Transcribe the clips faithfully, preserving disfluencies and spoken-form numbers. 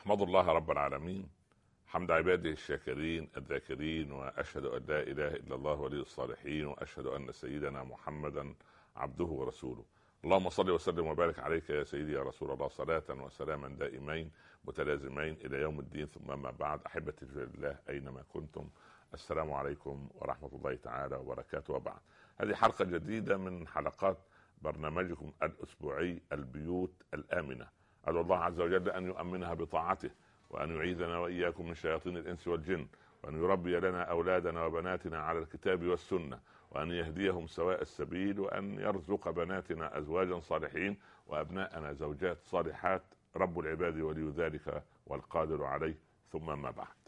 أحمد الله رب العالمين حمد عباده الشاكرين الذاكرين، وأشهد أن لا إله إلا الله ولي الصالحين، وأشهد أن سيدنا محمدا عبده ورسوله. اللهم صل وسلم وبارك عليك يا سيدي يا رسول الله، صلاة وسلاما دائمين متلازمين إلى يوم الدين. ثم ما بعد، أحبتي في الله أينما كنتم، السلام عليكم ورحمة الله تعالى وبركاته. وبعد، هذه حلقة جديدة من حلقات برنامجكم الأسبوعي البيوت الآمنة. أدعو الله عز وجل أن يؤمنها بطاعته، وأن يعيذنا وإياكم من شياطين الإنس والجن، وأن يربي لنا أولادنا وبناتنا على الكتاب والسنة، وأن يهديهم سواء السبيل، وأن يرزق بناتنا أزواجا صالحين وأبناءنا زوجات صالحات. رب العباد ولي ذلك والقادر عليه. ثم ما بعد،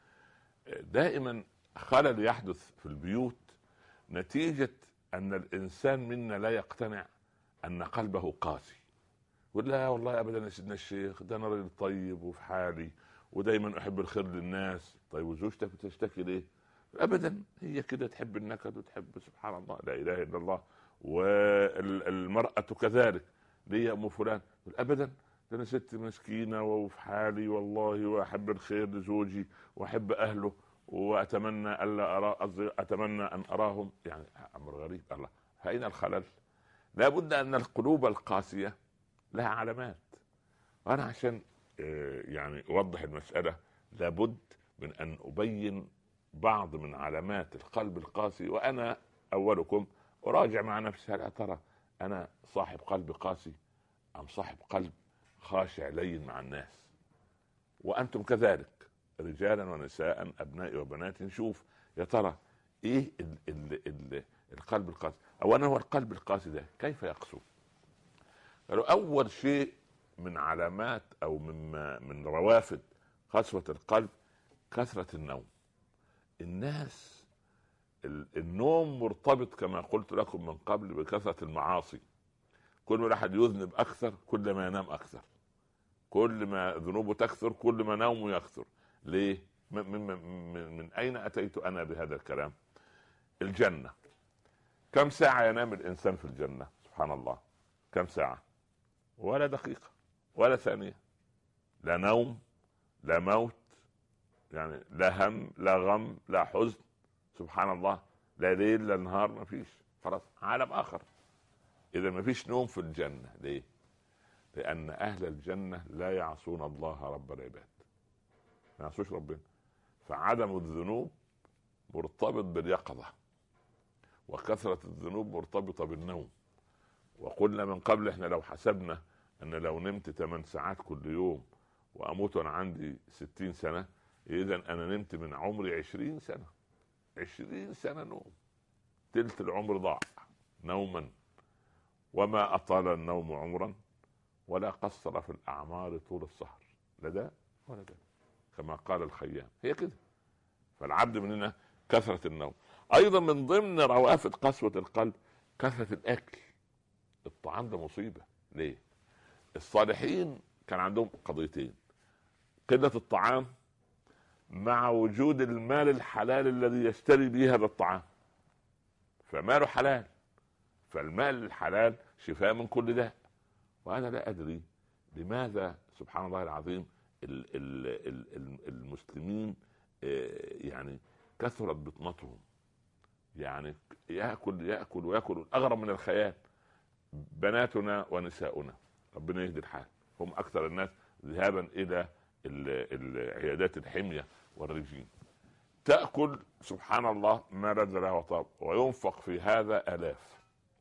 دائما خلل يحدث في البيوت نتيجة أن الإنسان منا لا يقتنع أن قلبه قاسي. ولا والله ابدا يا سيدنا الشيخ، ده انا راجل طيب وفي حالي ودايما احب الخير للناس. طيب وزوجتك بتشتكي ليه؟ ابدا، هي كده تحب النكد وتحب، سبحان الله لا اله الا الله. والمرأة كذلك، ليه يا ام فلان؟ ابدا، ده انا ست مسكينه وفي حالي والله، واحب الخير لزوجي واحب اهله، واتمنى الا ارى اتمنى ان اراهم. يعني امر غريب. الله، فاين الخلل؟ لا بد ان القلوب القاسيه لها علامات. وانا عشان يعني اوضح المسألة لابد من ان ابين بعض من علامات القلب القاسي. وانا اولكم اراجع مع نفسي، هل ترى انا صاحب قلب قاسي ام صاحب قلب خاشع لين مع الناس؟ وانتم كذلك رجالا ونساء، ابنائي وبناتي، نشوف يا ترى ايه ال ال ال القلب القاسي. اولا، هو القلب القاسي ده كيف يقسو؟ قالوا أول شيء من علامات أو من من روافد قسوة القلب كثرة النوم. الناس النوم مرتبط كما قلت لكم من قبل بكثرة المعاصي. كل ما الواحد يذنب أكثر كل ما ينام أكثر، كل ما ذنوبه تكثر كل ما نومه يكثر. ليه؟ من, من, من, من أين أتيت أنا بهذا الكلام؟ الجنة، كم ساعة ينام الإنسان في الجنة؟ سبحان الله، كم ساعة؟ ولا دقيقة ولا ثانية. لا نوم لا موت، يعني لا هم لا غم لا حزن، سبحان الله، لا ليل لا نهار، ما فيش، خلاص عالم آخر. إذا ما فيش نوم في الجنة. ليه؟ لأن أهل الجنة لا يعصون الله رب العباد، ما يعصوش ربنا. فعدم الذنوب مرتبط باليقظة، وكثرة الذنوب مرتبطة بالنوم. وقلنا من قبل احنا لو حسبنا ان لو نمت ثمان ساعات كل يوم واموت وانا عندي ستين سنة، اذا انا نمت من عمري عشرين سنة. عشرين سنة نوم، تلت العمر ضاع نوما. وما اطال النوم عمرا ولا قصر في الاعمار طول السهر، لا ده ولا ده، كما قال الخيام. هي كده. فالعبد مننا كثرة النوم. ايضا من ضمن روافد قسوة القلب كثرة الاكل. الطعام ده مصيبة. ليه؟ الصالحين كان عندهم قضيتين: قلة الطعام مع وجود المال الحلال الذي يشتري به هذا الطعام. فماله حلال، فالمال الحلال شفاء من كل داء. وأنا لا أدري لماذا، سبحان الله العظيم، المسلمين يعني كثرت بطنتهم، يعني يأكل يأكل ويأكل أغرب من الخيال. بناتنا ونساؤنا ربنا يهدي الحال هم اكثر الناس ذهابا الى العيادات الحمية والرجيم. تأكل سبحان الله ما لذ له وطاب، وينفق في هذا آلاف،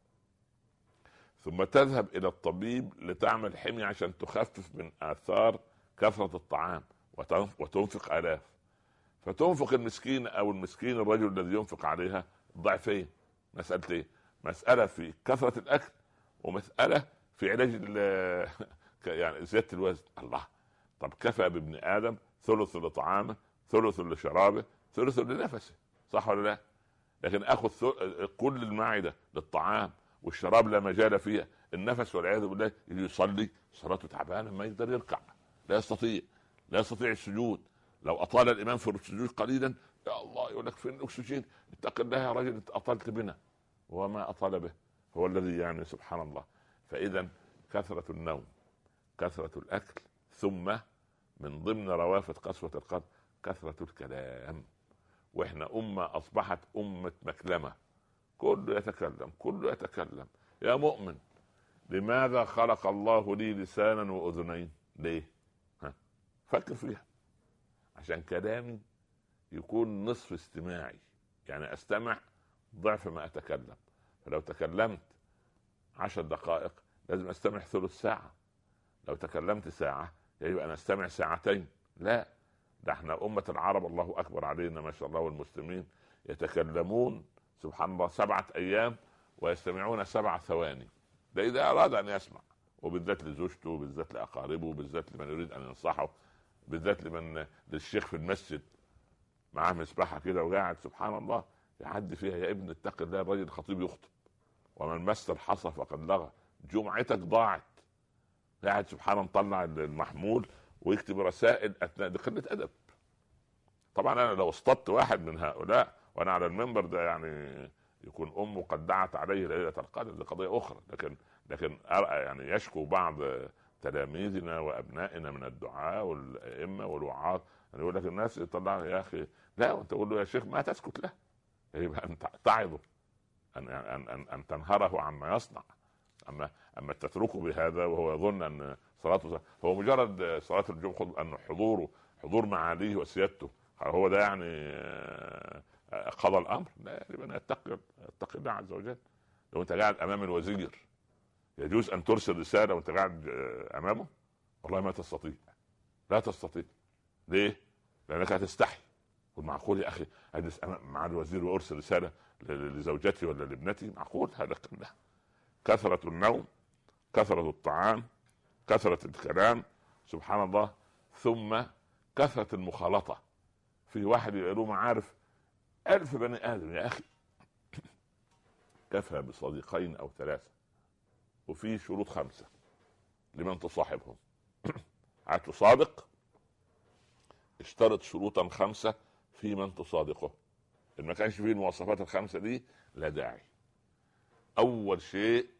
ثم تذهب الى الطبيب لتعمل حمية عشان تخفف من آثار كثرة الطعام، وتنفق آلاف. فتنفق المسكين او المسكين الرجل الذي ينفق عليها ضعفين. مسألة ايه؟ مسألة في كثرة الأكل، ومسألة في علاج يعني زيادة الوزن. الله، طب كفى بابن آدم ثلث لطعامه ثلث لشرابه ثلث لنفسه، صح ولا لا؟ لكن أخذ كل المعدة للطعام والشراب لا مجال فيها. النفس والعياذ بالله يصلي صلاته تعبانة، ما يقدر يركع، لا يستطيع لا يستطيع السجود. لو أطال الإمام في السجود قليلا، يا الله يقول لك فين الأكسجين؟ اتق الله يا رجل، أطلت بنا. وما أطال به هو الذي يعني سبحان الله. فإذا كثرة النوم، كثرة الأكل، ثم من ضمن روافد قسوة القلب كثرة الكلام. واحنا أمة أصبحت أمة مكلمة، كله يتكلم كله يتكلم. يا مؤمن، لماذا خلق الله لي لسانا وأذنين؟ ليه؟ ها؟ فكر فيها. عشان كلامي يكون نصف استماعي، يعني أستمع ضعف ما أتكلم. فلو تكلمت عشر دقائق لازم أستمع ثلث ساعة. لو تكلمت ساعة يبقى أنا أستمع ساعتين. لا، ده احنا أمة العرب الله أكبر علينا ما شاء الله، والمسلمين يتكلمون سبحان الله سبعة أيام ويستمعون سبع ثواني. ده إذا أراد أن يسمع، وبالذات لزوجته، وبالذات لأقاربه، وبالذات لمن يريد أن ينصحه، بالذات لمن للشيخ في المسجد معاه مسبحة كده وقاعد سبحان الله يعدي فيها. يا ابن اتق الله، الرجل الخطيب يخطب ومن مس الحصى فقد لغى، جمعتك ضاعت. قاعد سبحان الله مطلع المحمول ويكتب رسائل اثناء، دي قله ادب. طبعا انا لو اصطدت واحد من هؤلاء وانا على المنبر ده يعني يكون امه قد دعت عليه ليله القدر، دي قضيه اخرى. لكن لكن يعني يشكو بعض تلاميذنا وابنائنا من الدعاء والائمه والوعاظ يعني يقول لك الناس يطلع يا اخي لا، وانت تقول له يا شيخ ما تسكت له، يبقى انت تعظه ان ان ان, أن تنهره عما يصنع. اما اما تتركه بهذا وهو يظن ان صلاته هو مجرد صلاه الجمعه، ان حضوره حضور معاليه وسيادته هو ده يعني قضى الامر. لا، يبقى يتقي يتقي الله عز وجل. لو انت قاعد امام الوزير يجوز ان ترسل رساله وانت قاعد امامه؟ والله ما تستطيع، لا تستطيع. ليه؟ لانك هتستحي. والمعقول يا اخي اجلس مع الوزير وارسل رساله لزوجتي ولا لابنتي؟ معقول هذا؟ لا. كثرة النوم، كثرة الطعام، كثرة الكلام سبحان الله، ثم كثرة المخالطة. في واحد له معارف ألف بني آدم يا أخي، كفى بصديقين أو ثلاثة. وفي شروط خمسة لمن تصاحبهم. عاد تصادق اشترط شروطا خمسة في من تصادقه. إن ما كانش فيه المواصفات الخمسة دي لا داعي. أول شيء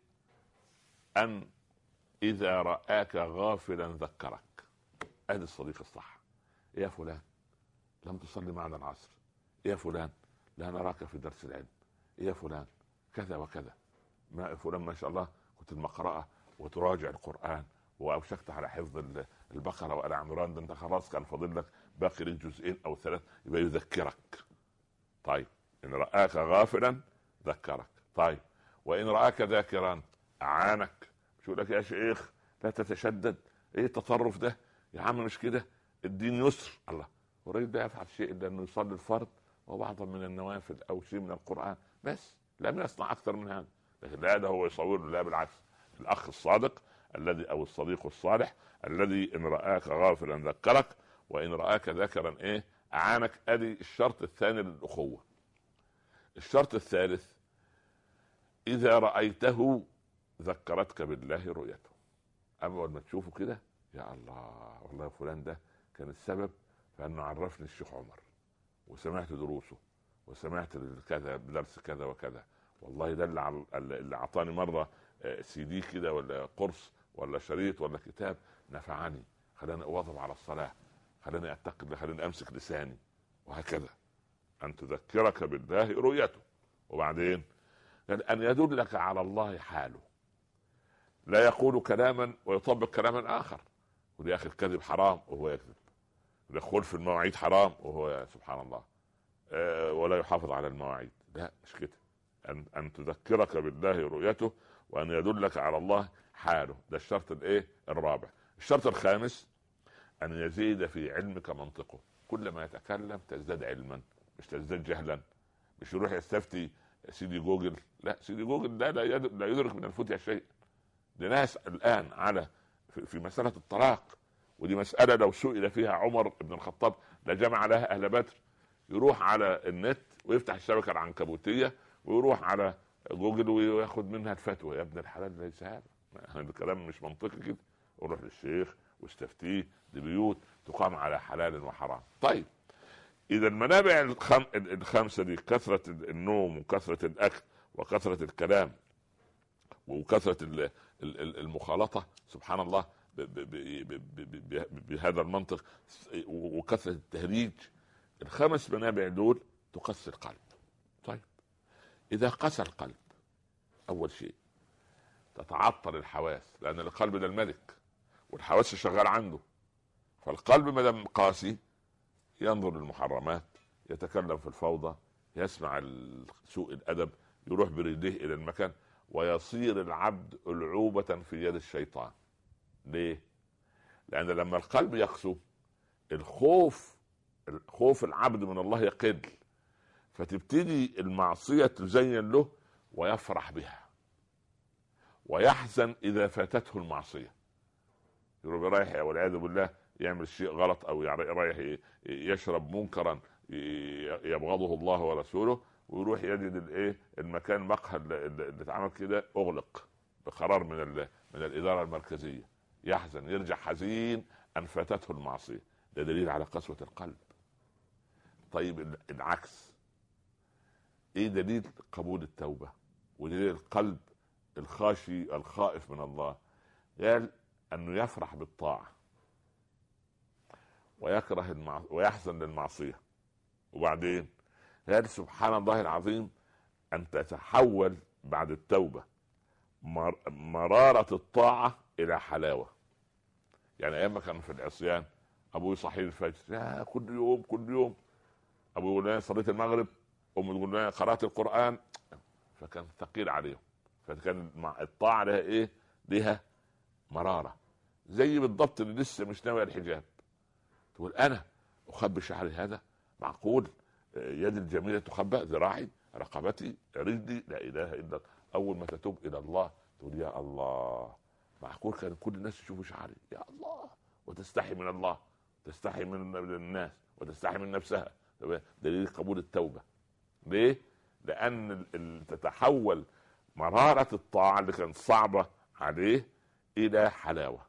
أن إذا رآك غافلا ذكرك. هذا الصديق الصح. يا فلان لم تصلي معنا العصر، يا فلان لا نراك في درس العلم، يا فلان كذا وكذا، ما فلان ما شاء الله كنت المقرأة وتراجع القرآن وأوشكت على حفظ البقرة وآل عمران، ده أنت خلاص كان فاضل لك باقي لك جزئين أو ثلاث، يبقى يذكرك. طيب إن رآك غافلا ذكرك. طيب وإن رآك ذاكرا أعانك. شو لك يا شيخ لا تتشدد، ايه التطرف ده يا عم؟ مش كده، الدين يسر. الله، وريد ده يفعل شيء الا انه يصلي الفرض وبعضا من النوافل او شيء من القرآن بس، لم يصنع اكثر من هذا. لكن لا، ده هو يصور. لا بالعكس، الاخ الصادق الذي او الصديق الصالح الذي ان رآك غافلا ذكرك، وان رآك ذاكرا ايه اعانك. ادي الشرط الثاني للاخوة. الشرط الثالث اذا رأيته ذكرتك بالله رؤيته. اول ما تشوفه كده يا الله والله فلان ده كان السبب فانه عرفني الشيخ عمر وسمعت دروسه وسمعت كذا بدرس كذا وكذا، والله ده اللي اللي اعطاني مره سي دي كده ولا قرص ولا شريط ولا كتاب نفعني، خلاني اواظب على الصلاه، خلاني اتقي، خلاني امسك لساني، وهكذا. ان تذكرك بالله رؤيته. وبعدين ان يدلك على الله حاله، لا يقول كلاما ويطبق كلاما اخر. ودي اخي الكذب حرام وهو يكذب، الخلف في المواعيد حرام وهو سبحان الله أه ولا يحافظ على المواعيد. لا مش كده. ان ان تذكرك بالله رؤيته وان يدلك على الله حاله. ده الشرط الايه الرابع. الشرط الخامس ان يزيد في علمك منطقه. كل ما يتكلم تزداد علما مش تزداد جهلا. مش يروح يستفتي سيدي جوجل، لا سيدي جوجل ده لا يدرك من الفتيا شيء. لناس الآن على في مسألة الطلاق، ودي مسألة لو سئل فيها عمر بن الخطاب لجمع لها أهل بدر. يروح على النت ويفتح الشبكة العنكبوتية ويروح على جوجل وياخد منها الفتوى. يا ابن الحلال ليس هذا الكلام مش منطقي كده. وروح للشيخ واستفتيه. دي بيوت تقام على حلال وحرام. طيب إذا المنابع الخم... الخمسة دي كثرة النوم وكثرة الأكل وكثرة الكلام وكثرة المخالطة سبحان الله، بهذا المنطق وكثره التهريج، الخمس منابع دول تقسي القلب. طيب اذا قسى القلب، اول شيء تتعطل الحواس، لان القلب ده الملك والحواس شغال عنده. فالقلب ما دام قاسي ينظر للمحرمات، يتكلم في الفوضى، يسمع سوء الادب، يروح برجليه الى المكان، ويصير العبد ألعوبة في يد الشيطان. ليه؟ لأن لما القلب يقسو الخوف خوف العبد من الله يقل، فتبتدي المعصية تزين له ويفرح بها، ويحزن إذا فاتته المعصية. يروح رايح والعياذ بالله يعمل شيء غلط، أو رايح يشرب منكرا يبغضه الله ورسوله، ويروح يجد الايه المكان مقهى اللي اتعمل كده اغلق بقرار من من الاداره المركزيه، يحزن، يرجع حزين ان فاتته المعصيه. ده دليل على قسوه القلب. طيب العكس، ايه دليل قبول التوبه ودليل القلب الخاشي الخائف من الله؟ قال انه يفرح بالطاعه ويكره المع... ويحزن للمعصيه. وبعدين قال سبحان الله العظيم أن تتحول بعد التوبة مر... مرارة الطاعة إلى حلاوة. يعني أيام كان في العصيان أبوي صحيح الفجر، يا كل يوم كل يوم أبوي يقول لنا صليت المغرب، أمي تقول لنا قرأت القرآن، فكان ثقيل عليهم. فكان الطاعة لها إيه؟ لها مرارة. زي بالضبط اللي لسه مش ناوي الحجاب، تقول أنا أخبي شعري هذا؟ معقول؟ يد الجميلة تخبأ، ذراعي، رقبتي، رجلي، لا إله إلا الله. أول ما تتوب إلى الله تقول يا الله، معقول كان كل الناس يشوفوا شعري؟ يا الله. وتستحي من الله، تستحي من الناس، وتستحي من نفسها. دليل قبول التوبة. ليه؟ لأن تتحول مرارة الطاعة اللي كانت صعبة عليه إلى حلاوة،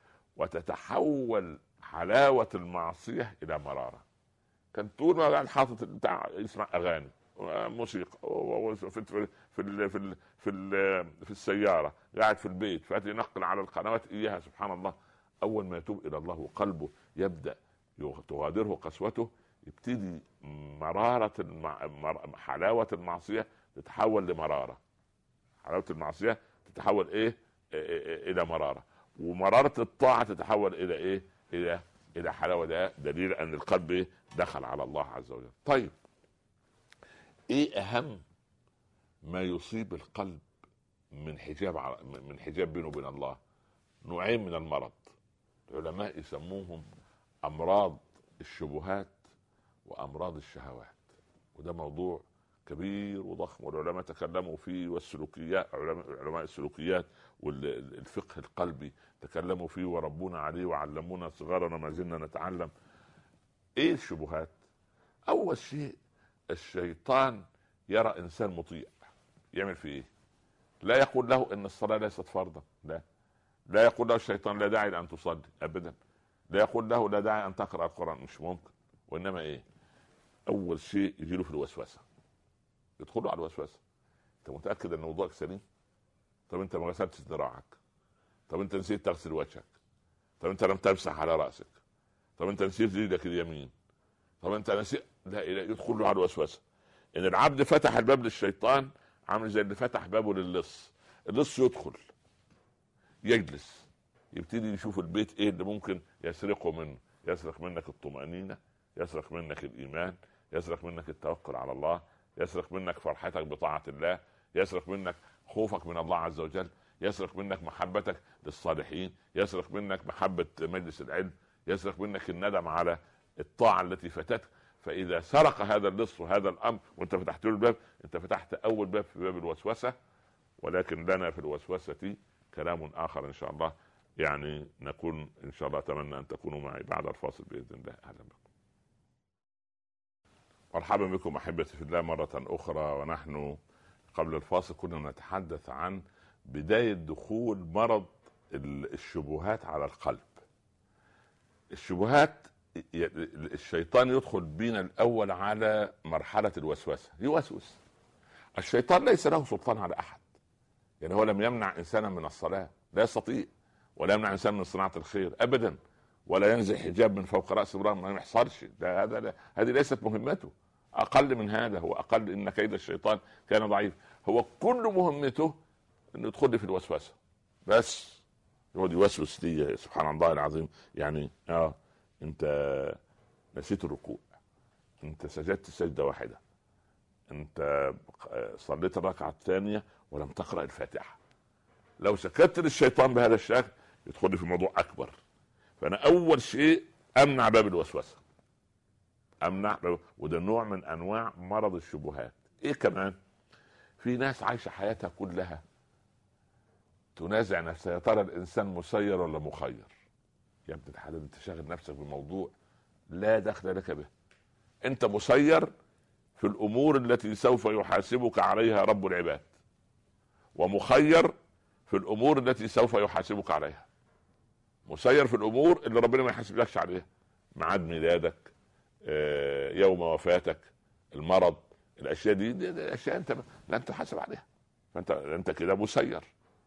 وتتحول حلاوة المعصية إلى مرارة. كان طول ما قاعد حاطط بتاع يسمع اغاني موسيقى في في في في في, في السياره، قاعد في البيت فاتي ينقل على القنوات اياها. سبحان الله، اول ما يتوب الى الله وقلبه يبدا تغادره قسوته، يبتدي مراره المع... حلاوه المعصيه تتحول لمراره، حلاوه المعصيه تتحول ايه الى مراره، ومراره الطاعه تتحول الى ايه الى الى حلاوه. ده دليل ان القلب دخل على الله عز وجل. طيب ايه اهم ما يصيب القلب من حجاب من حجاب بينه وبين الله؟ نوعين من المرض، العلماء يسموهم امراض الشبهات وامراض الشهوات. وده موضوع كبير وضخم، والعلماء تكلموا فيه، والسلوكيات علماء السلوكيات والفقه القلبي تكلموا فيه وربونا عليه وعلمونا صغارنا ما زلنا نتعلم. ايه الشبهات؟ اول شيء الشيطان يرى انسان مطيع يعمل فيه ايه؟ لا يقول له ان الصلاة ليست فرضا، لا لا يقول له الشيطان لا داعي لان تصلي ابدا، لا يقول له لا داعي ان تقرأ القرآن، مش ممكن. وانما ايه؟ اول شيء يجيله في الوسوسة، يدخلوا على الوسوسة. انت متأكد ان موضوعك سليم؟ طب انت ما غسلتش ذراعك، طب انت نسيت تغسل وجهك، طب انت لم تمسح على رأسك، طب انت نسيت يدك اليمين، طب انت نسيت. لا يدخل له على الوسوسة. ان العبد فتح الباب للشيطان عامل زي اللي فتح بابه للص. اللص يدخل يجلس يبتدي يشوف البيت ايه اللي ممكن يسرقه منه. يسرق منك الطمأنينة، يسرق منك الإيمان، يسرق منك التوكل على الله، يسرق منك فرحتك بطاعة الله، يسرق منك خوفك من الله عز وجل، يسرق منك محبتك للصالحين، يسرق منك محبة مجلس العلم، يسرق منك الندم على الطاعة التي فاتتك. فإذا سرق هذا اللص وهذا الأمر وانت فتحت له الباب، انت فتحت أول باب في باب الوسوسة. ولكن لنا في الوسوسة كلام آخر إن شاء الله، يعني نكون إن شاء الله، أتمنى أن تكونوا معي بعد الفاصل بإذن الله. أهلا بكم، مرحبا بكم أحبتي في الله مرة أخرى. ونحن قبل الفاصل كنا نتحدث عن بداية دخول مرض الشبهات على القلب. الشبهات الشيطان يدخل بنا الأول على مرحلة الوسوسة، يوسوس. الشيطان ليس له سلطان على أحد، يعني هو لم يمنع إنسانا من الصلاة، لا يستطيع، ولا يمنع انسان من صناعه الخير ابدا، ولا ينزع حجاب من فوق راس امراه، ما يحصلش ده. هذا هذه ليست مهمته، اقل من هذا، هو اقل. ان كيد الشيطان كان ضعيف. هو كل مهمته انه يدخل لي في الوسوسه بس، يقعد يوسوس لي. سبحان الله العظيم. يعني اه انت نسيت الركوع، انت سجدت سجده واحده، انت صليت الركعه الثانيه ولم تقرا الفاتحه. لو سكت للشيطان بهذا الشكل يدخل لي في موضوع اكبر. فانا اول شيء امنع باب الوسوسه، امنع باب. وده نوع من انواع مرض الشبهات. ايه كمان؟ في ناس عايشه حياتها كلها تنازع نفسها، يا ترى الانسان مسير ولا مخير؟ يا ابن الحلال، انت شاغل نفسك بموضوع لا دخل لك به. انت مسير في الامور التي سوف يحاسبك عليها رب العباد، ومخير في الامور التي سوف يحاسبك عليها. مسير في الامور اللي ربنا ما يحاسبكش عليها، ميعاد ميلادك، يوم وفاتك، المرض، الاشياء دي, دي, دي اشياء انت لن تحاسب عليها. فانت انت كده مسير.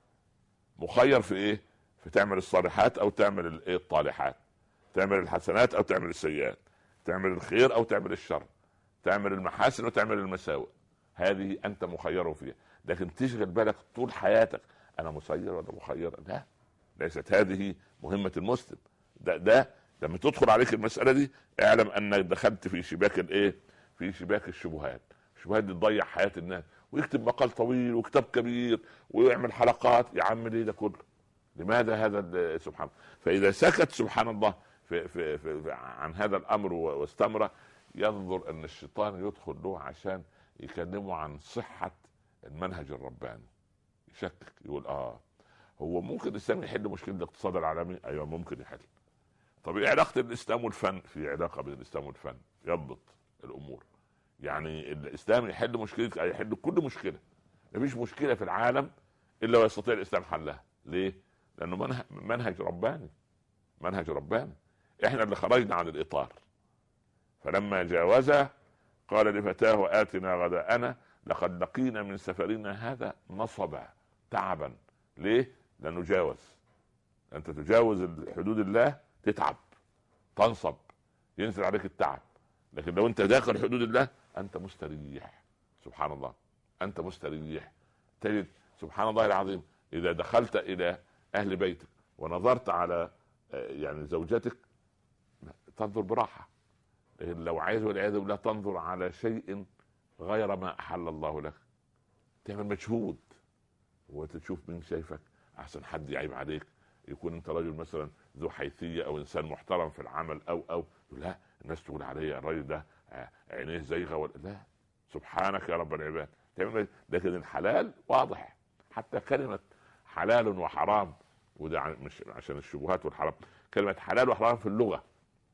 مخير في ايه؟ في تعمل الصالحات او تعمل الايه الطالحات، تعمل الحسنات او تعمل السيئات، تعمل الخير او تعمل الشر، تعمل المحاسن وتعمل المساوئ. هذه انت مخير فيها. لكن تشغل بالك طول حياتك انا مسير ولا مخير؟ لا، ليست هذه مهمة المسلم. ده ده لما تدخل عليك المسألة دي اعلم انك دخلت في شباك الايه؟ في شباك الشبهات. الشبهات دي تضيع حياة الناس، ويكتب مقال طويل وكتاب كبير ويعمل حلقات. يا عم ليه ده كله؟ لماذا هذا؟ سبحان الله. فاذا سكت سبحان الله في في في عن هذا الامر واستمر، ينظر ان الشيطان يدخل له عشان يكلمه عن صحة المنهج الرباني. يشكك، يقول اه هو ممكن الاسلام يحل مشكلة الاقتصاد العالمي؟ ايوه ممكن يحل. طب ايه علاقة الاسلام والفن؟ في علاقة بين الاسلام والفن، يضبط الامور. يعني الاسلام يحل مشكلة، يحل كل مشكلة. مفيش مشكلة في العالم الا ويستطيع الاسلام حلها. ليه؟ لانه منهج, منهج رباني، منهج رباني. احنا اللي خرجنا عن الاطار. فلما جاوزه قال لفتاه آتنا غداءنا لقد لقينا من سفرنا هذا نصبا تعبا. ليه؟ لانه جاوز. انت تجاوز حدود الله تتعب، تنصب، ينزل عليك التعب. لكن لو انت داخل حدود الله انت مستريح. سبحان الله، انت مستريح. تجد سبحان الله العظيم اذا دخلت الى اهل بيتك ونظرت على يعني زوجتك تنظر براحة. لكن لو عايز والعياذ بالله تنظر على شيء غير ما احل الله لك تعمل مجهود وتشوف مين شايفك احسن حد يعيب عليك. يكون انت رجل مثلا ذو حيثيه او انسان محترم في العمل او او لا الناس تقول عليه الراجل ده عينيه زيغه ولا لا. سبحانك يا رب العباد. لكن الحلال واضح. حتى كلمه حلال وحرام، وده مش عشان الشبهات والحرام، كلمه حلال وحرام في اللغه.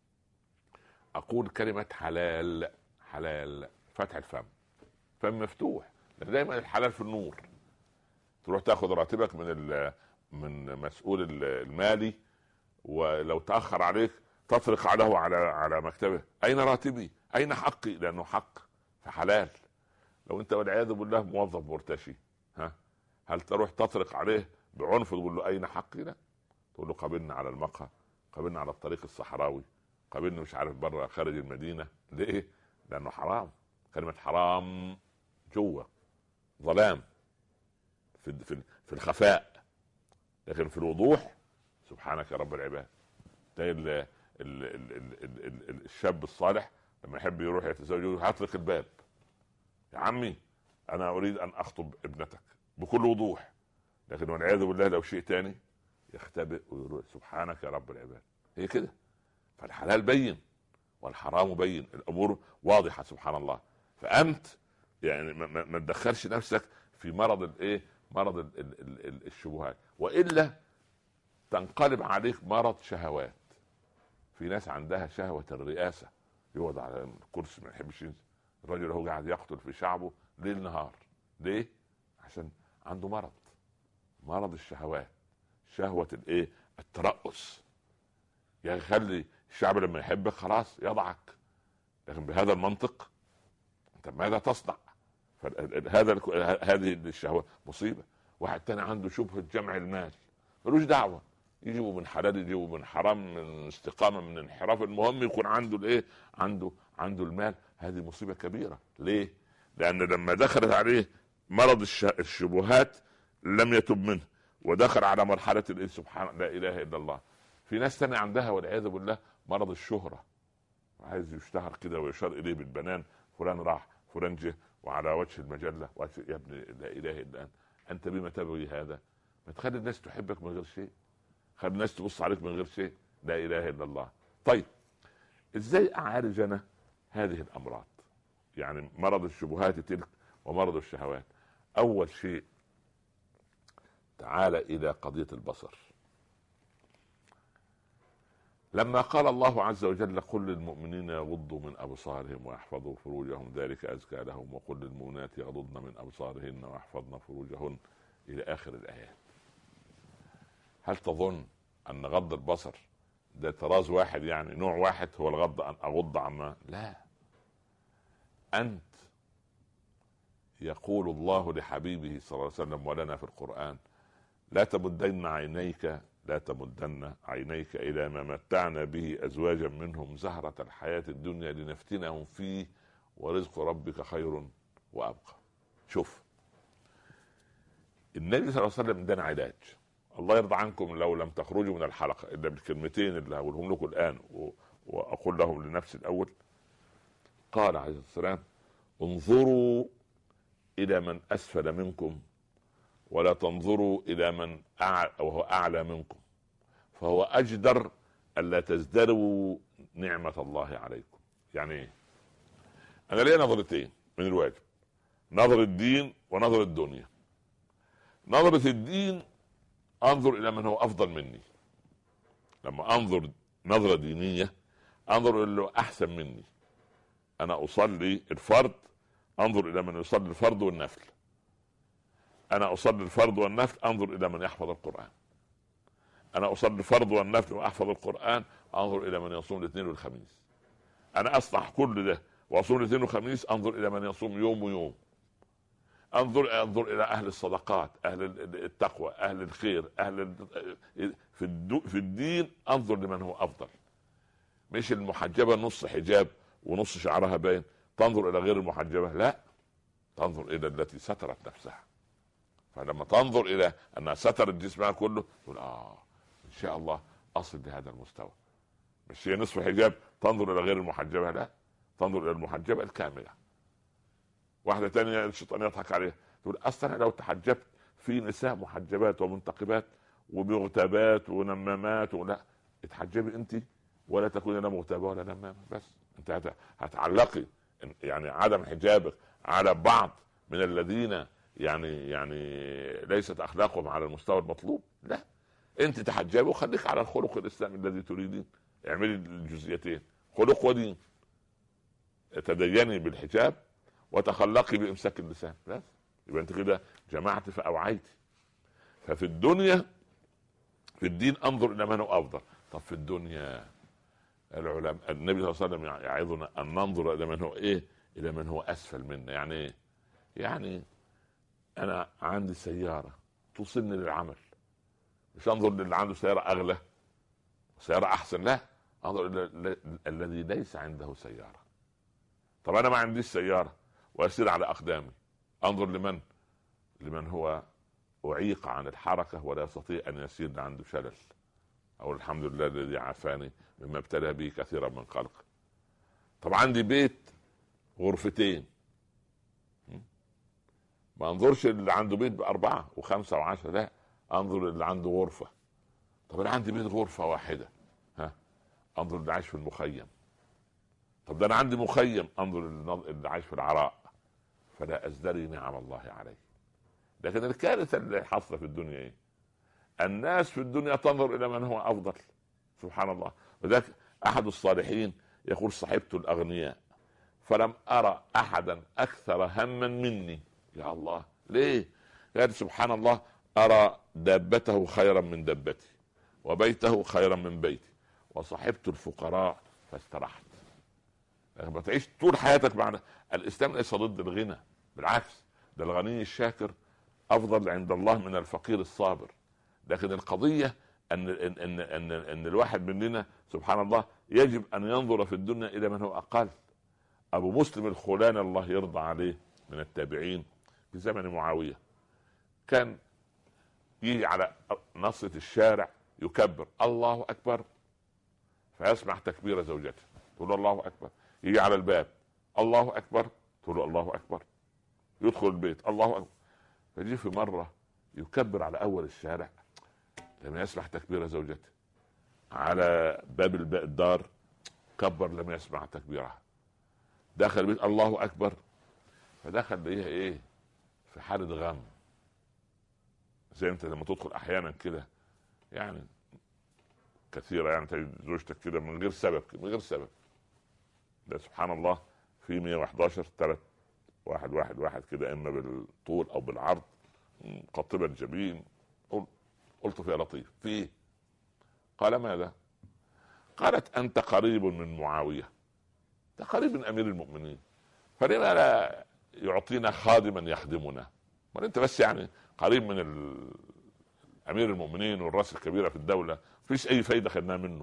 اقول كلمه حلال، حلال فتح الفم، فم مفتوح. دايما الحلال في النور. تروح تاخذ راتبك من من مسؤول المالي، ولو تاخر عليك تطرق عليه على على مكتبه اين راتبي؟ اين حقي؟ لانه حق فحلال. لو انت والعياذ بالله موظف مرتشي، ها هل تروح تطرق عليه بعنف تقول له اين حقي؟ لا، تقول له قابلنا على المقهى، قابلنا على الطريق الصحراوي، قابلنا مش عارف بره خارج المدينه. ليه؟ لانه حرام. كلمه حرام جوه ظلام، في في في الخفاء، لكن في الوضوح سبحانك يا رب العباد. ده ال ال ال ال ال الشاب الصالح لما يحب يروح يتزوج هطلق الباب، يا عمي انا اريد ان اخطب ابنتك بكل وضوح. لكن والعياذ بالله لو شيء تاني يختبئ ويروح. سبحانك يا رب العباد. هي كده. فالحلال بين والحرام بين، الامور واضحه سبحان الله. فانت يعني ما, ما تدخلش نفسك في مرض الايه؟ مرض ال ال ال الشبهات، والا تنقلب عليك مرض شهوات. في ناس عندها شهوه الرئاسه، يقعد على الكرسي ما يحبش ينزل. الراجل هو قاعد يقتل في شعبه ليل نهار. ليه؟ عشان عنده مرض، مرض الشهوات، شهوه الايه؟ الترأس. يخلي الشعب لما يحبك خلاص يضعك. لكن بهذا المنطق انت ماذا تصنع؟ هذا هذه الشهوة مصيبة. واحد تاني عنده شبهة جمع المال، ملوش دعوة، يجيبوا من حلال يجيبوا من حرام، من استقامه من انحراف، المهم يكون عنده الايه، عنده عنده المال. هذه مصيبه كبيره. ليه؟ لان لما دخلت عليه مرض الشبهات لم يتب منه، ودخل على مرحله الايه، سبحان لا اله الا الله. في ناس تانية عندها والعياذ بالله مرض الشهره، عايز يشتهر كده ويشار اليه بالبنان، فلان راح فلان جه وعلى وجه المجله. يا ابني لا اله الا انت، انت بما تبغي هذا؟ ما تخلي الناس تحبك من غير شيء، خلي الناس تبص عليك من غير شيء. لا اله الا الله. طيب ازاي اعالج انا هذه الامراض؟ يعني مرض الشبهات تلك ومرض الشهوات. اول شيء تعال الى قضيه البصر. لما قال الله عز وجل قل للمؤمنين يغضوا من ابصارهم ويحفظوا فروجهم ذلك ازكى لهم، وقل للمؤمنات يغضضن من ابصارهن ويحفظن فروجهن، الى اخر الايات. هل تظن ان غض البصر ده طراز واحد، يعني نوع واحد هو الغض، ان اغض عما؟ لا، انت يقول الله لحبيبه صلى الله عليه وسلم ولنا في القرآن لا تمدن عينيك لا تمدن عينيك الى ما متعنا به ازواجا منهم زهرة الحياة الدنيا لنفتنهم فيه ورزق ربك خير وابقى. شوف النبي صلى الله عليه وسلم ادانا علاج. الله يرضى عنكم لو لم تخرجوا من الحلقة الا بالكلمتين اللي هقولهم لكم الان واقول لهم لنفسي الاول. قال عليه الصلاة والسلام انظروا الى من اسفل منكم ولا تنظروا الى من أعلى وهو اعلى منكم، فهو اجدر الا تزدروا نعمة الله عليكم. يعني ايه؟ انا ليه نظرتين من الواجب، نظر الدين ونظر الدنيا. نظرة الدين انظر الى من هو افضل مني. لما انظر نظرة دينية انظر الى له احسن مني. انا اصلي الفرض انظر الى من يصلي الفرض والنفل. انا اصلي الفرض والنفل انظر الى من يحفظ القرآن. انا اصلي الفرض والنفل واحفظ القرآن انظر الى من يصوم الاثنين والخميس. انا اصلح كل ده واصوم الاثنين والخميس انظر الى من يصوم يوم ويوم. انظر انظر الى اهل الصدقات، اهل التقوى، اهل الخير، اهل في في الدين انظر لمن هو افضل. مش المحجبة نص حجاب ونص شعرها باين تنظر الى غير المحجبة، لا، تنظر الى التي سترت نفسها. فلما تنظر الى انها سترت جسمها كله تقول اه ان شاء الله اصل لهذا المستوى. مش هي نصف حجاب تنظر الى غير المحجبة، لا، تنظر الى المحجبة الكاملة. واحدة تانية الشيطان يضحك عليها تقول اصلا لو تحجبت في نساء محجبات ومنتقبات ومغتابات ونمامات، ولا اتحجبي انت ولا تكوني لا مغتابة ولا نمامة، بس انت هتعلقي يعني عدم حجابك على بعض من الذين يعني يعني ليست اخلاقهم على المستوى المطلوب. لا، انت تحجبي وخليك على الخلق الاسلامي الذي تريدين. اعملي الجزئيتين خلق ودين، تديني بالحجاب وتخلقي بامساك اللسان، بس يبقى انت كده جمعت فاوعيتي. ففي الدنيا في الدين انظر الى من هو افضل. طب في الدنيا العلماء النبي صلى الله عليه وسلم يعظنا ان ننظر الى من هو ايه، الى من هو اسفل منا. يعني ايه؟ يعني انا عندي سيارة توصلني للعمل، مش انظر للي عنده سيارة اغلى سيارة احسن، لا، انظر الى الذي ليس عنده سيارة. طب انا ما عنديش سيارة واسير على اقدامي، انظر لمن لمن هو اعيق عن الحركة ولا يستطيع ان يسير، عنده شلل. او الحمد لله الذي عافاني مما ابتلى به كثيرا من خلق. طب عندي بيت غرفتين، ما انظرش اللي عنده بيت باربعة وخمسة وعشرة، لا، انظر اللي عنده غرفة. طب انا عندي بيت غرفة واحدة، ها، انظر اللي عايش في المخيم. طب ده انا عندي مخيم، انظر اللي عايش في العراء. فلا ازدري نعم الله عليه. لكن الكارثة اللي حصل في الدنيا ايه؟ الناس في الدنيا تنظر الى من هو افضل، سبحان الله. وذلك احد الصالحين يقول صحبت الاغنياء فلم ارى احدا اكثر هما مني. يا الله، ليه؟ قال سبحان الله ارى دابته خيرا من دابتي وبيته خيرا من بيتي وصحبت الفقراء فاسترحت. لما تعيش طول حياتك معنا، الاسلام ليس ضد الغنى، بالعكس، ده الغني الشاكر افضل عند الله من الفقير الصابر. لكن القضية ان ان ان ان, إن الواحد مننا سبحان الله يجب ان ينظر في الدنيا الى من هو اقل. ابو مسلم الخولاني الله يرضى عليه من التابعين في زمن معاويه، كان يجي على نصرة الشارع يكبر الله اكبر، فيسمع تكبير زوجته تقول الله اكبر، يجي على الباب الله اكبر تقول الله اكبر، يدخل البيت الله اكبر. فيجي في مره يكبر على اول الشارع لم يسمع تكبير زوجته، على باب الدار كبر لم يسمع تكبيرها، دخل البيت الله اكبر، فدخل ليها ايه في حالة غم، زي انت لما تدخل احيانا كده يعني كثيرة، يعني تجد زوجتك كده من غير سبب من غير سبب ده سبحان الله في مية وحداشر ثلاث واحد واحد واحد كده، اما بالطول او بالعرض، قطبة جبين، قلت يا لطيف في ايه؟ قال ماذا؟ قالت انت قريب من معاوية، انت قريب من امير المؤمنين، فلما لا يعطينا خادما يخدمنا؟ ما انت بس يعني قريب من امير المؤمنين والراس الكبيرة في الدولة، فيش اي فايدة خدناها منه.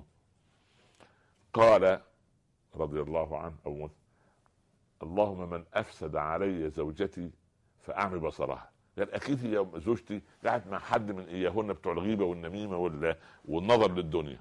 قال رضي الله عنه أو اللهم من افسد علي زوجتي فاعمي بصرها. قال اكيد هي زوجتي قاعد مع حد من اياهن بتوع الغيبة والنميمة والنظر للدنيا.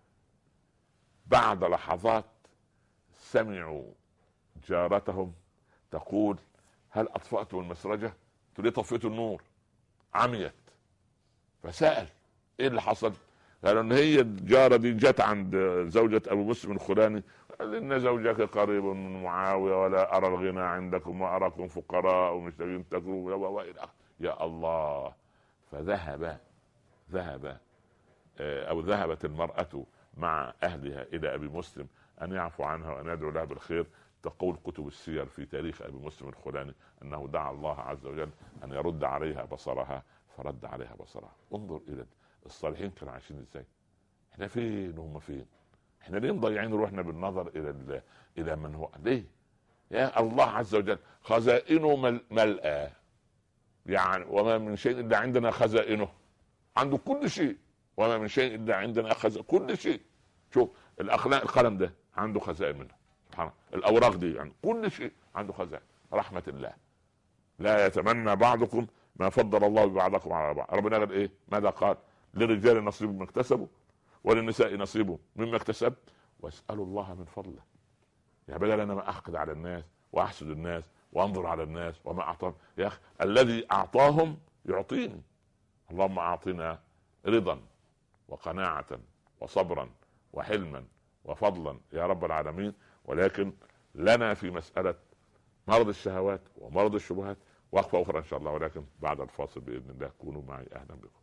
بعد لحظات سمعوا جارتهم تقول هل اطفأتم المسرجة؟ تقول طفئت النور، عميت. فسأل ايه اللي حصل؟ قالوا ان هي الجارة دي جت عند زوجة ابو مسلم الخولاني، قال ان زوجك قريب من معاوية ولا ارى الغنى عندكم واراكم فقراء ومشتاقين تاكلوا. يا الله. فذهب ذهب او ذهبت المرأة مع اهلها الى ابي مسلم ان يعفو عنها وان يدعو لها بالخير. تقول كتب السير في تاريخ ابي مسلم الخولاني انه دعا الله عز وجل ان يرد عليها بصرها فرد عليها بصرها. انظر الى الصالحين كانوا عايشين ازاي، احنا فين وهم فين؟ احنا ليه مضيعين روحنا بالنظر الى الى من هو ليه؟ يا الله عز وجل خزائنه مل... ملأى، يعني وما من شيء الا عندنا خزائنه، عنده كل شيء، وما من شيء الا عندنا خزائن كل شيء. شوف الاخلاق، القلم ده عنده خزائن منه سبحان الله، الاوراق دي يعني كل شيء عنده خزائن. رحمة الله لا يتمنى بعضكم ما فضل الله ببعضكم على بعض. ربنا قال ايه؟ ماذا قال؟ للرجال نصيب مما اكتسبوا وللنساء نصيب مما اكتسب واسألوا الله من فضله. يا بدل انا ما احقد على الناس واحسد الناس وانظر على الناس وما اعطاهم، يا اخي الذي اعطاهم يعطيني. اللهم اعطنا رضا وقناعة وصبرا وحلما وفضلا يا رب العالمين. ولكن لنا في مسألة مرض الشهوات ومرض الشبهات وقفة أخرى إن شاء الله، ولكن بعد الفاصل بإذن الله. كونوا معي. أهلا بكم،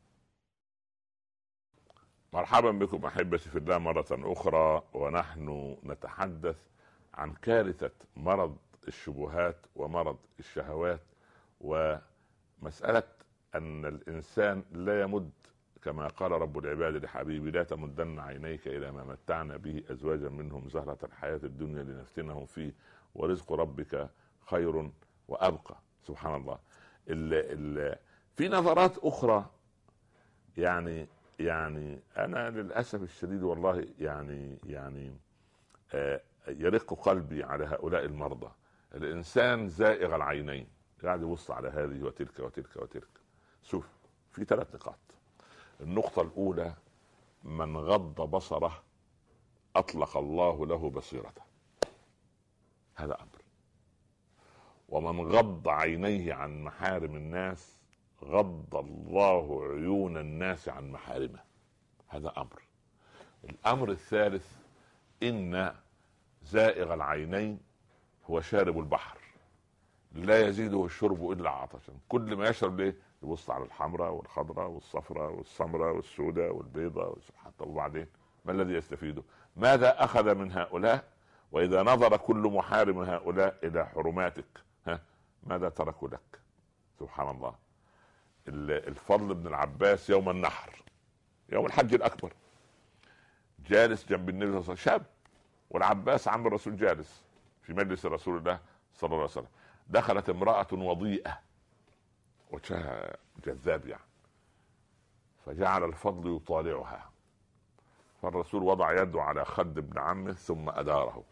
مرحبا بكم أحبتي في الله مرة أخرى، ونحن نتحدث عن كارثة مرض الشبهات ومرض الشهوات، ومسألة أن الإنسان لا يمد كما قال رب العباد لحبيبي لا تمدن عينيك إلى ما متعنا به أزواجا منهم زهرة الحياة الدنيا لنفتنهم فيه ورزق ربك خير وأبقى. سبحان الله. ال ال في نظرات أخرى يعني يعني أنا للأسف الشديد والله يعني يعني آه يرق قلبي على هؤلاء المرضى. الإنسان زائغ العينين، قاعد يبص على هذه وتلك وتلك وتلك. شوف في ثلاث نقاط. النقطة الأولى من غض بصره أطلق الله له بصيرته، هذا أمر. ومن غض عينيه عن محارم الناس غض الله عيون الناس عن محارمه، هذا أمر. الأمر الثالث إن زائغ العينين هو شارب البحر لا يزيده الشرب إلا عطشا، كل ما يشرب ليه يبص على الحمراء والخضراء والصفراء والسمراء والسوداء والبيضاء. حتى وبعدين ما الذي يستفيده؟ ماذا أخذ من هؤلاء؟ وإذا نظر كل محارم هؤلاء إلى حرماتك ها ماذا تركوا لك؟ سبحان الله. الفضل بن العباس يوم النحر يوم الحج الأكبر جالس جنب النبي صلى الله عليه وسلم، شاب، والعباس عم الرسول جالس في مجلس رسول الله صلى الله عليه وسلم. دخلت امرأة وضيئة وجهها جذاب يعني، فجعل الفضل يطالعها، فالرسول وضع يده على خد ابن عمه ثم أداره،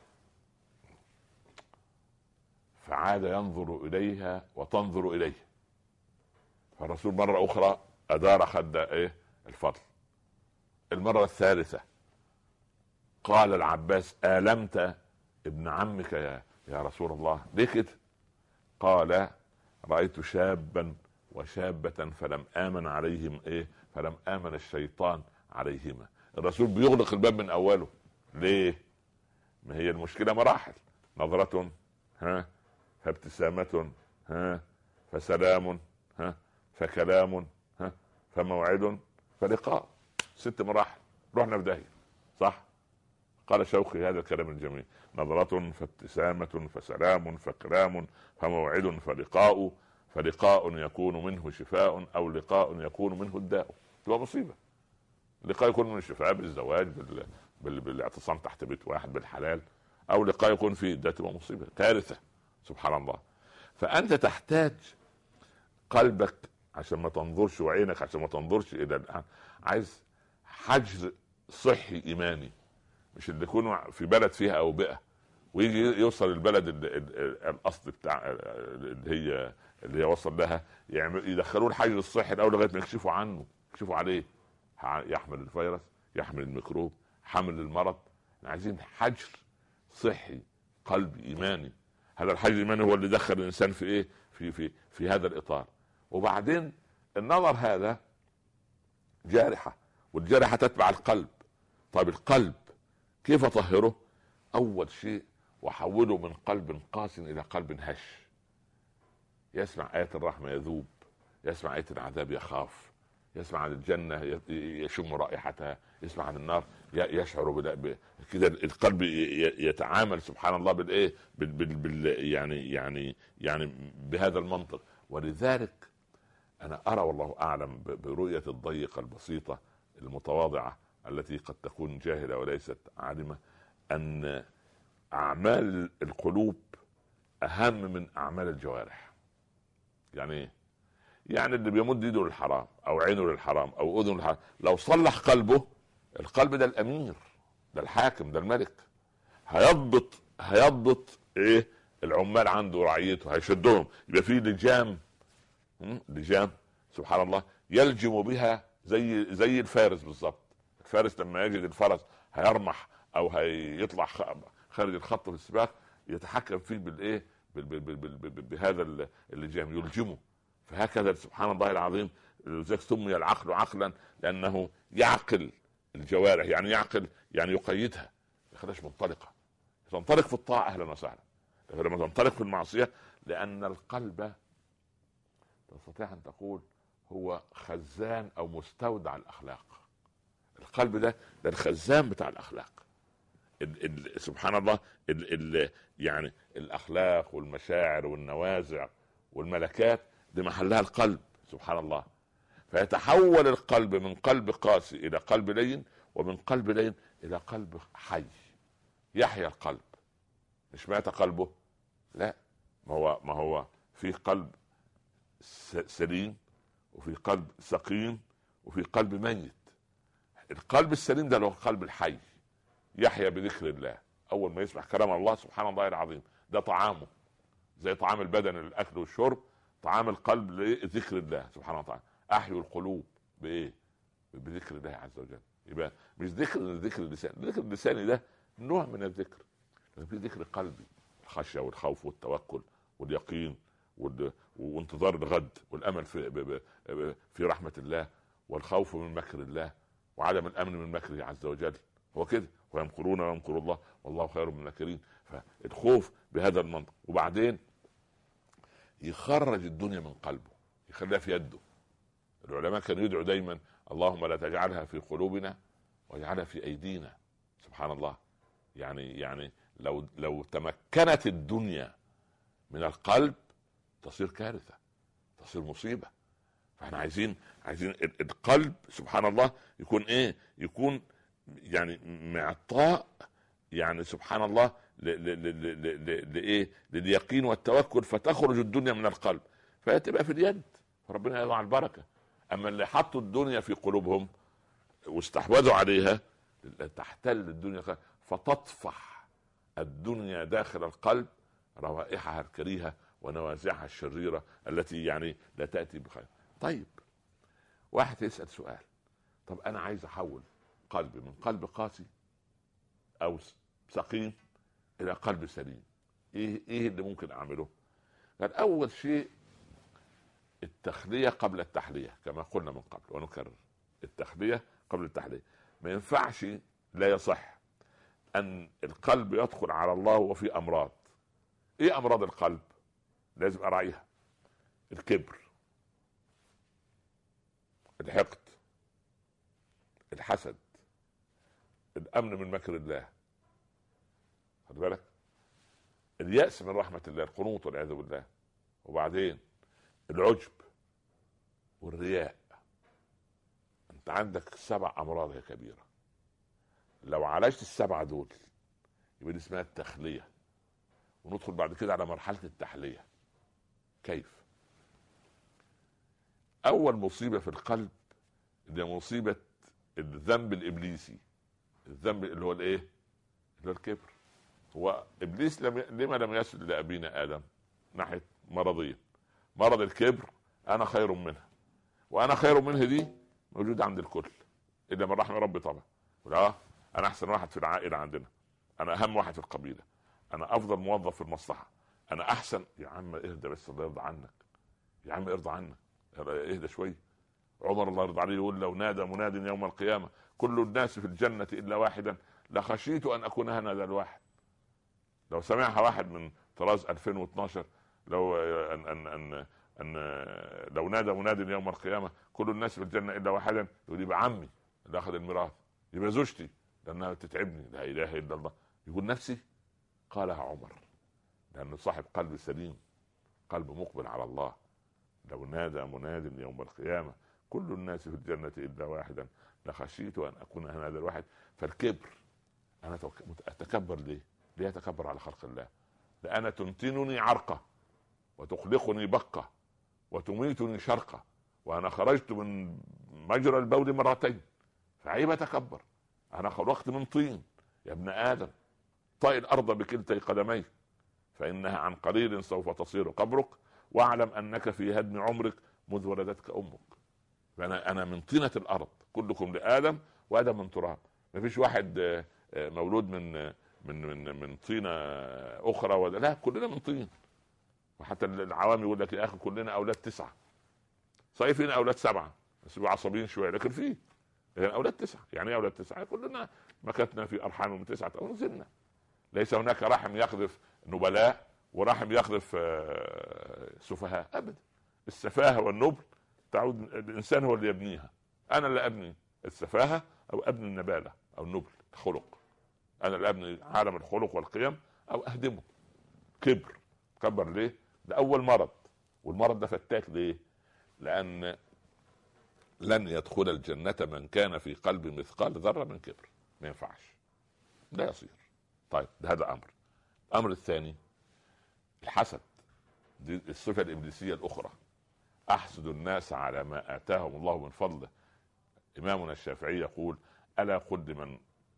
فعاد ينظر إليها وتنظر إليه. فالرسول مرة أخرى أدار خد إيه الفضل. المرة الثالثة قال العباس: آلمت ابن عمك يا يا رسول الله، ليه كده؟ قال: رأيت شابا وشابة فلم آمن عليهم إيه فلم آمن الشيطان عليهما. الرسول بيغلق الباب من أوله. ليه؟ ما هي المشكلة مراحل: نظرة، ها، فابتسامة، ها، فسلام، ها، فكلام، ها، فموعد، فلقاء. ست مراحل. رحنا في داهية، صح؟ قال شوقي هذا الكلام الجميل: نظرة، فابتسامة، فسلام، فكلام، فموعد، فلقاء. فلقاء يكون منه شفاء او لقاء يكون منه الداء. تبقى مصيبة. لقاء يكون منه الشفاء بالزواج، بال... بال... بالاعتصام تحت بيت واحد بالحلال، او لقاء يكون فيه الداء. تبقى مصيبة، كارثة، سبحان الله. فانت تحتاج قلبك عشان ما تنظرش، وعينك عشان ما تنظرش الى الان. عايز حجر صحي ايماني، مش اللي يكونوا في بلد فيها اوبئة ويجي يوصل البلد الاصل بتاع اللي هي اللي هي وصل لها، يعمل يدخلوه الحجر الصحي الاول لغايه ما يكشفوا عنه، يكشفوا عليه يحمل الفيروس، يحمل الميكروب، حمل المرض. عايزين حجر صحي قلبي ايماني. هذا الحجر الايماني هو اللي دخل الانسان في ايه في في في هذا الاطار. وبعدين النظر هذا جارحه، والجارحه تتبع القلب. طيب القلب كيف اطهره؟ اول شيء وحوله من قلب قاس الى قلب هش، يسمع آيات الرحمة يذوب، يسمع آيات العذاب يخاف، يسمع عن الجنة يشم رائحتها، يسمع عن النار يشعر كده. القلب يتعامل سبحان الله بالايه بال بال بال يعني يعني يعني بهذا المنطق. ولذلك انا ارى والله اعلم برؤية الضيقة البسيطة المتواضعة التي قد تكون جاهلة وليست عالمة، ان اعمال القلوب اهم من اعمال الجوارح. يعني ايه؟ يعني اللي بيمد ايده للحرام او عينه للحرام او اذنه للحرام، لو صلح قلبه، القلب ده الامير، ده الحاكم، ده الملك، هيضبط هيضبط ايه العمال عنده ورعيته، هيشدهم. يبقى فيه لجام، لجام سبحان الله يلجم بها زي زي الفارس بالظبط. الفارس لما يجد الفرس هيرمح او هيطلع خارج الخط في السباق، يتحكم فيه بالايه بهذا اللجام، يلجمه. فهكذا سبحان الله العظيم، لذلك سمي العقل عقلا لانه يعقل الجوارح، يعني يعقل يعني يقيدها، ما يخليهاش منطلقه. تنطلق في الطاعه اهلا وسهلا، لما تنطلق في المعصيه، لان القلب تستطيع ان تقول هو خزان او مستودع الاخلاق. القلب ده ده الخزان بتاع الاخلاق. ال ال سبحان الله ال ال يعني الاخلاق والمشاعر والنوازع والملكات دي محلها القلب سبحان الله. فيتحول القلب من قلب قاسي الى قلب لين، ومن قلب لين الى قلب حي. يحيى القلب، مش مات قلبه، لا، ما هو ما هو في قلب سليم وفي قلب سقيم وفي قلب ميت. القلب السليم ده هو القلب الحي، يحيى بذكر الله. اول ما يسمع كلام الله سبحان الله العظيم، ده طعامه زي طعام البدن الاكل والشرب، طعام القلب لذكر الله سبحانه وتعالى. احيوا القلوب بايه؟ بذكر الله عز وجل. يبقى مش ذكر ذكر اللسان، الذكر اللساني ده نوع من الذكر، لكن في ذكر قلبي، الخشيه والخوف والتوكل واليقين وانتظار الغد والامل في في رحمه الله، والخوف من مكر الله وعدم الامن من مكره عز وجل. هو كده، ويمكرون ويمكر الله والله خير من الماكرين. فالخوف بهذا المنطق، وبعدين يخرج الدنيا من قلبه، يخليها في يده. العلماء كانوا يدعوا دايما اللهم لا تجعلها في قلوبنا واجعلها في ايدينا. سبحان الله. يعني يعني لو لو تمكنت الدنيا من القلب تصير كارثة، تصير مصيبة. فاحنا عايزين عايزين القلب سبحان الله يكون ايه؟ يكون يعني معطاء، يعني سبحان الله لايه؟ لليقين والتوكل، فتخرج الدنيا من القلب فتبقى في اليد، فربنا يضع البركة. اما اللي حطوا الدنيا في قلوبهم واستحوذوا عليها تحتل الدنيا، فتطفح الدنيا داخل القلب روائحها الكريهة ونوازعها الشريرة التي يعني لا تأتي بخير. طيب واحد يسأل سؤال، طب أنا عايز أحول قلبي من قلب قاسي أو سقيم إلى قلب سليم، إيه إيه اللي ممكن أعمله؟ قال أول شيء التخلية قبل التحلية، كما قلنا من قبل ونكرر، التخلية قبل التحلية. ما ينفعش، لا يصح أن القلب يدخل على الله وفي أمراض. إيه أمراض القلب؟ لازم أراعيها: الكبر، الحقد، الحسد، الأمن من مكر الله، خد بالك، اليأس من رحمة الله، القنوط والعياذ بالله، وبعدين العجب والرياء. أنت عندك سبع أمراض هي كبيرة، لو عالجت السبعة دول يبقى دي اسمها التخلية، وندخل بعد كده على مرحلة التحلية. كيف؟ أول مصيبة في القلب دي مصيبة الذنب الإبليسي، الذنب اللي هو الإيه؟ اللي هو الكبر. هو إبليس لم ي... لما لم يسجد لأبينا آدم؟ ناحية مرضية، مرض الكبر، أنا خير منها، وأنا خير منها دي موجودة عند الكل إلا من رحم ربي طبعا. لا، أنا أحسن واحد في العائلة عندنا، أنا أهم واحد في القبيلة، أنا أفضل موظف في المصلحة، أنا أحسن. يا عم اهدى بس، الله يرضى عنك، يا عم ارضى عنك، اهدى شوي. عمر الله يرضى عليه يقول: لو نادى مناد يوم القيامة كل الناس في الجنة إلا واحدا لخشيت أن أكون أنا ذا الواحد. لو سمعها واحد من طراز ألفين واثناشر، لو أن أن أن أن لو نادى مناد يوم القيامة كل الناس في الجنة إلا واحدا، يقول يبقى عمي اللي أخذ الميراث، يبقى زوجتي لأنها تتعبني، لا إله إلا الله. يقول نفسي؟ قالها عمر لأنه صاحب قلب سليم، قلب مقبل على الله. لو نادى مناد يوم القيامة كل الناس في الجنة إلا واحدا لخشيت أن أكون أنا هذا الواحد. فالكبر، أنا أتكبر ليه؟ ليه أتكبر على خلق الله؟ لأنا تنتنني عرقة وتخلقني بقة وتميتني شرقة، وأنا خرجت من مجرى البول مرتين، فعيب أتكبر. أنا خلقت من طين يا ابن آدم، طئ الأرض بكلتي قدميك فإنها عن قليل سوف تصير قبرك، واعلم أنك في هدم عمرك مذ ولدتك أمك. فأنا أنا من طينة الأرض، كلكم لآدم وآدم من تراب. ما فيش واحد مولود من من من من طينة أخرى ولا لا، كلنا من طين. وحتى العوام يقول لك يا أخي كلنا أولاد تسعة، صحيح فينا أولاد سبعة بس عصبيين شوية، لكن فيه يعني أولاد تسعة. يعني إيه أولاد تسعة؟ كلنا مكتنا في أرحام من تسعة أو نزلنا. ليس هناك رحم يقذف نبلاء ورحم يقذف سفهاء أبدا. السفاهة والنبل تعود الإنسان هو اللي يبنيها، أنا اللي أبني السفاهة أو أبني النبالة أو النبل الخلق، أنا اللي أبني عالم الخلق والقيم أو أهدمه. كبر، كبر ليه؟ ده أول مرض، والمرض ده فتاك ليه؟ لأن لن يدخل الجنة من كان في قلب مثقال ذرة من كبر، ما ينفعش، لا يصير. طيب ده هذا أمر. الأمر الثاني الحسد، دي الصفة الإبليسية الأخرى. أحسد الناس على ما آتاهم الله من فضله. إمامنا الشافعي يقول: ألا قل لمن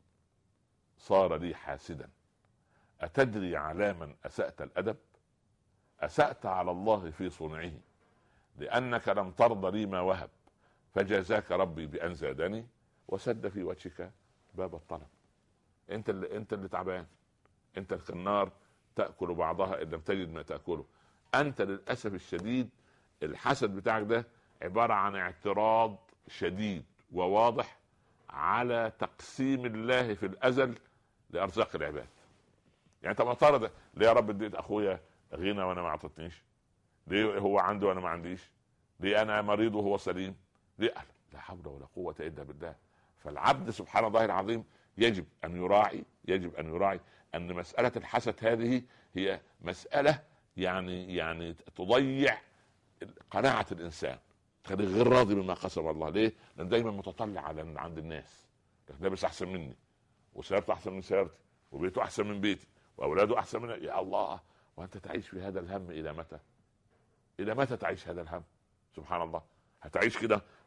صار لي حاسدا أتدري على من أسأت الأدب؟ أسأت على الله في صنعه، لأنك لم ترضى لي ما وهب، فجازاك ربي بأن زادني وسد في وجهك باب الطلب. انت اللي انت اللي تعبان، انت النار تأكل بعضها إن لم تجد ما تأكله. انت للأسف الشديد الحسد بتاعك ده عبارة عن اعتراض شديد وواضح على تقسيم الله في الأزل لأرزاق العباد. يعني انت معترض ليه يا رب اديت اخويا غنى وانا ما اعطتنيش؟ ليه هو عنده وانا ما عنديش؟ ليه انا مريض وهو سليم؟ ليه؟ لا حول ولا قوة الا بالله. فالعبد سبحان الله العظيم يجب ان يراعي يجب ان يراعي ان مسألة الحسد هذه هي مسألة يعني يعني تضيع قناعة الانسان، تخليه غير راضي بما قسم الله. ليه؟ لان دايما متطلع على عند الناس، لابس احسن مني، وسيارته احسن من سيارتي، وبيته احسن من بيتي، واولاده احسن من، يا الله. وانت تعيش في هذا الهم الى متى؟ الى متى تعيش هذا الهم؟ سبحان الله. هتعيش كده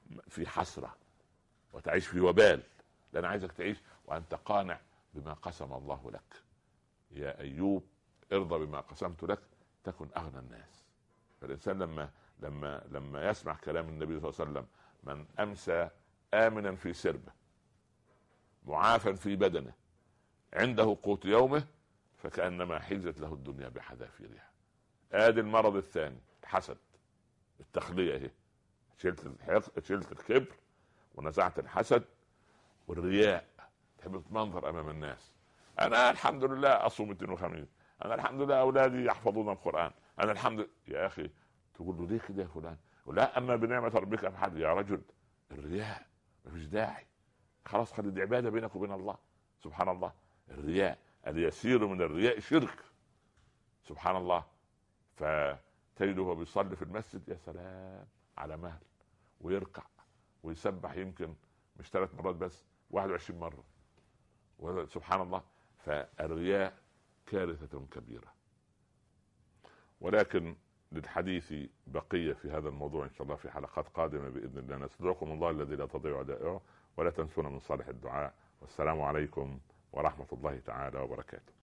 في حسرة وتعيش في وبال. لأن عايزك تعيش وأنت قانع بما قسم الله لك. يا أيوب ارضى بما قسمت لك تكن أغنى الناس. فالإنسان لما لما لما يسمع كلام النبي صلى الله عليه وسلم: من أمسى آمنا في سربه معافا في بدنه عنده قوت يومه فكأنما حيزت له الدنيا بحذافيرها. آدي المرض الثاني، الحسد، التخلية. اهي شلت الحق... شلت الكبر ونزعت الحسد والرياء. تحب تمنظر امام الناس. انا الحمد لله اصوم اثنين وخميس، انا الحمد لله اولادي يحفظون القرآن، انا الحمد لله. يا اخي تقول له ليه كده يا فلان؟ ولا اما بنعمة ربك افحد. يا رجل الرياء مفيش داعي، خلاص خلي دي عبادة بينك وبين الله. سبحان الله. الرياء اليسير من الرياء شرك. سبحان الله. فتجده وهو بيصلي في المسجد يا سلام على مهل، ويركع ويسبح يمكن مش ثلاث مرات بس واحد وعشرين مرة. سبحان الله. فالرياء كارثة كبيرة. ولكن للحديث بقية في هذا الموضوع إن شاء الله في حلقات قادمة بإذن الله. نستودعكم الله الذي لا تضيع ودائعه، ولا تنسونا من صالح الدعاء. والسلام عليكم ورحمة الله تعالى وبركاته.